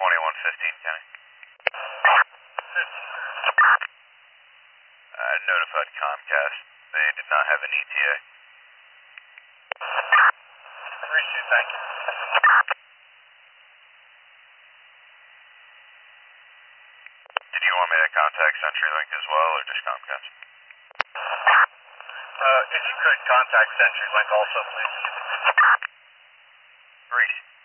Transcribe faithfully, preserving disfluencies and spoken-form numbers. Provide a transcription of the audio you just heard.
twenty-one fifteen, Kenny. I notified Comcast. They did not have an E T A. three two, thank you. Did you want me to contact CenturyLink as well, or just Comcast? Uh, if you could contact CenturyLink also, please. Reese.